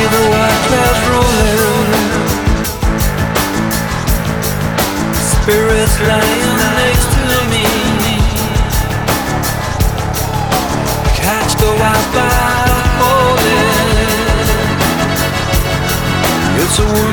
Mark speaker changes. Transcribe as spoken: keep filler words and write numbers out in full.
Speaker 1: the white clouds rolling, spirits lying next to me. Cats go out by falling. It's a